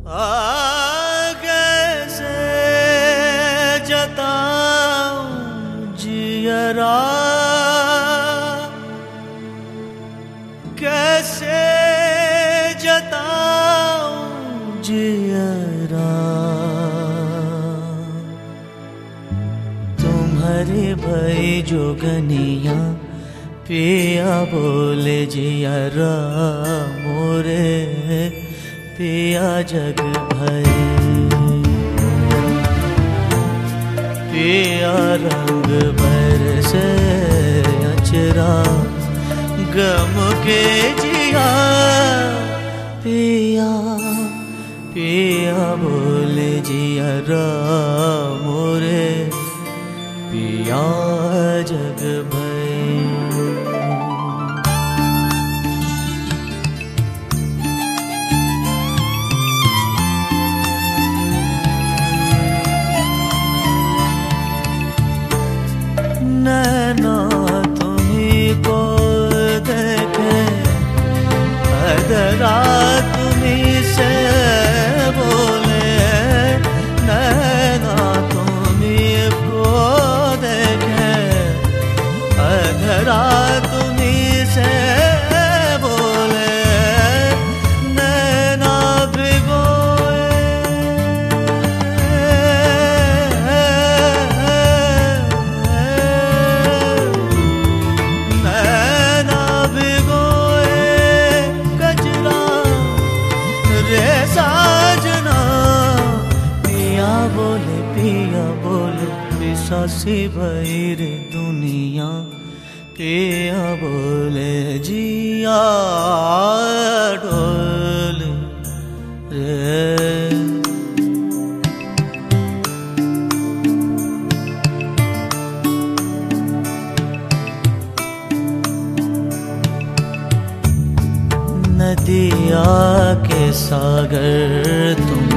कैसे जताऊं जियरा, कैसे जताऊं जियरा। तुम्हारे भाई जोगनिया पिया बोले जियरा मोरे, पिया जग भय। पिया रंग बरसे अचरा, गम के जिया पिया। पिया बोले जियरा मोरे, पिया जग भय। नैना तुम्हीं को देखे, अधरा तुम्हीं से बोले। नैना तुम्हीं को देखे, अधरा तुम्हीं से बोले। नैना भिगोए, नैना भिगोए कजरा रे साजना। पिया बोले पिसासी भई रे दुनिया। पिया बोले जिया ढोल रे। नदिया के सागर तुम,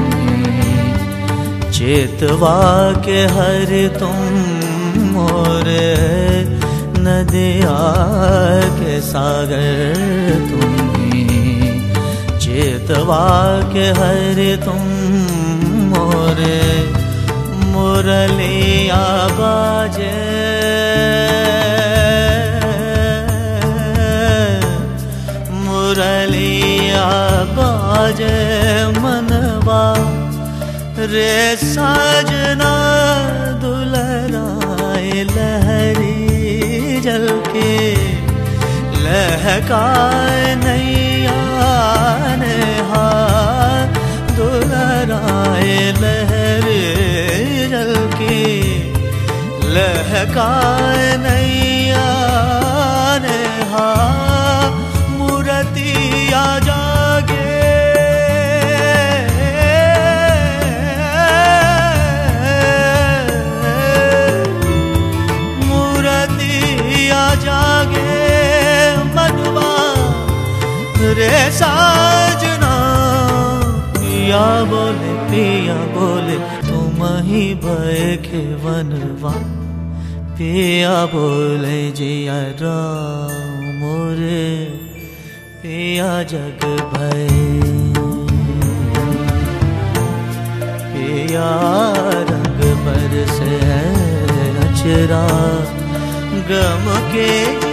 चेतवा के हर तुम मोरे। नदिया के सागर तुम, चेतवा के हर तुम मोरे। मुरलिया बाजे, मुरलिया बाजे मनवा रे साजना। दुलराए लहरी जल के, लहकाए नैया नेहा। दुलराए लहरी जल के, लहकाए नैया नेहा। मूर्तिया जागे, जागे मनवा रे साजना। पिया बोले तुम ही भय के वनवा। पिया बोले जियरा मोरे, पिया जग भय। पिया रंग बरसे अचरा, गम के